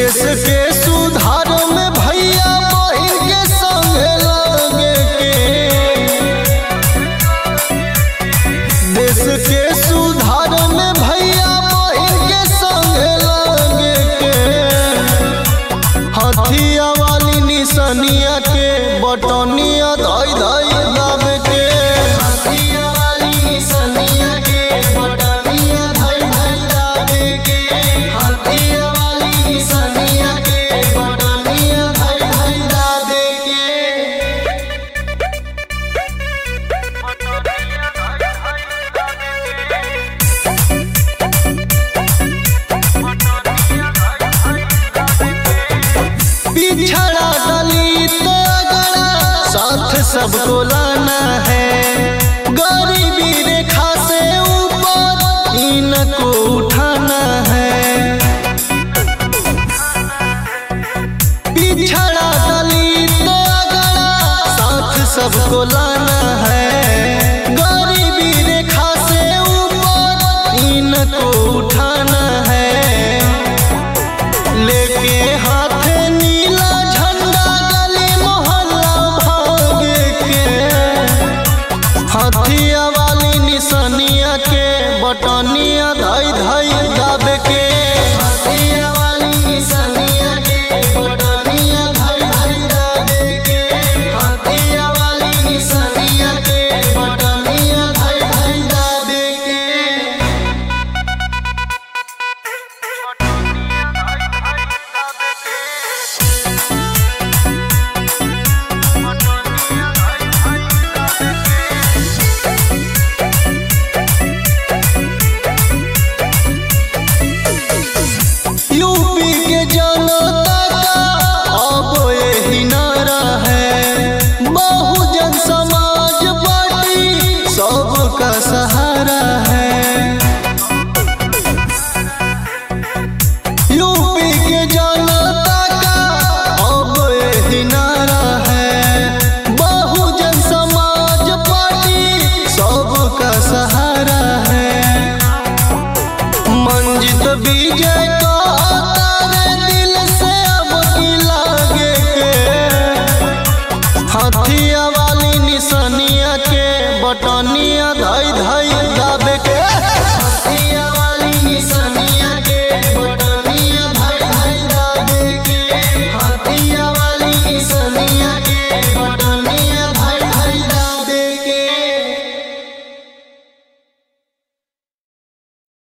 देश के सुधार में भैया बहिन के संग लगे देश के सुधार में भैया बहिन के संग लगे हथिया वाली निशानिया के बटनिया धई धई दाबे के हथिया वाली निशानिया के बटनिया धई धई दाबे के हथिया वाली निशानिया के बटनिया धई धई दाबे के पिछड़ा दलित अगड़ा साथ सबको लाना है गरीबी रेखा से ऊपर इनको उठाना है पिछड़ा दलित अगड़ा साथ सबको लाना है गरीबी रेखा से ऊपर इनको उठाना है लेके हाथ नीला झंडा गली मोहल्ला भागे के हथिया वाली निशानिया के बटनिया धई धई दाबे के हथिया वाली निशानिया के बटनिया धई धई दाबे के हथिया वाली निशानिया के बटनिया धई धई दाबे के यूपी के जनता का अब यही नारा है बहुजन समाज पार्टी सबका सहारा है यूपी के जनता का अब यही नारा है बहुजन समाज पार्टी सबका सहारा है मंजित विजय का